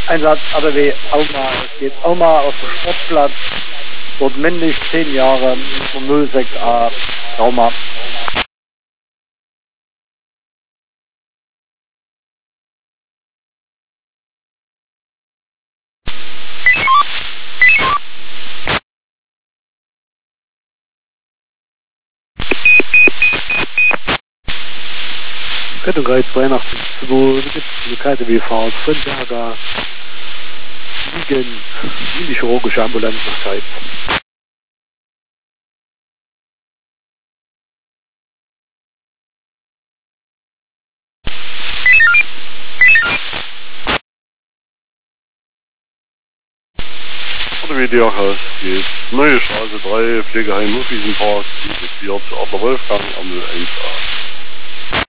Einsatz ABW Auma. Es geht Auma auf dem Sportplatz. Dort männlich 10 Jahre, 06a Trauma. Rettung 82, da gibt es eine kalte W-Fahrt, Frinberger, liegen, in die chirurgische Ambulanz nach Keiz. WDR-Haus geht. Neue Straße 3, Pflegeheim Hufwiesenpark, 74, Adler Wolfgang, Ampel 1a.